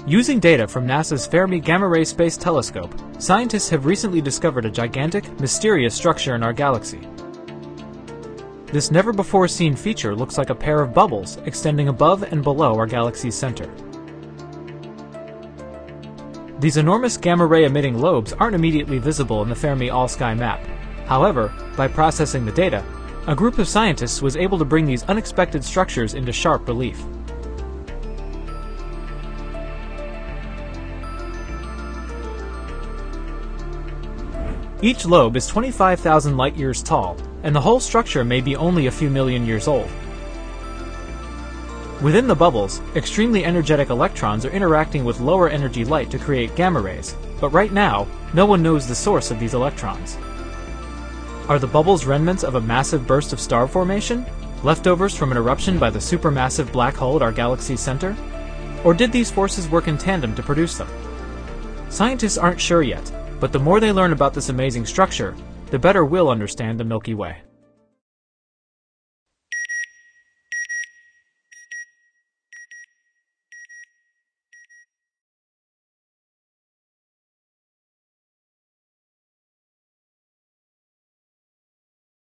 Using data from NASA's Fermi Gamma Ray Space Telescope, scientists have recently discovered a gigantic, mysterious structure in our galaxy. This never-before-seen feature looks like a pair of bubbles extending above and below our galaxy's center. These enormous gamma-ray emitting lobes aren't immediately visible in the Fermi all-sky map. However, by processing the data, a group of scientists was able to bring these unexpected structures into sharp relief. Each lobe is 25,000 light-years tall, and the whole structure may be only a few million years old. Within the bubbles, extremely energetic electrons are interacting with lower energy light to create gamma rays, but right now, no one knows the source of these electrons. Are the bubbles remnants of a massive burst of star formation? Leftovers from an eruption by the supermassive black hole at our galaxy's center? Or did these forces work in tandem to produce them? Scientists aren't sure yet, but the more they learn about this amazing structure, the better we'll understand the Milky Way.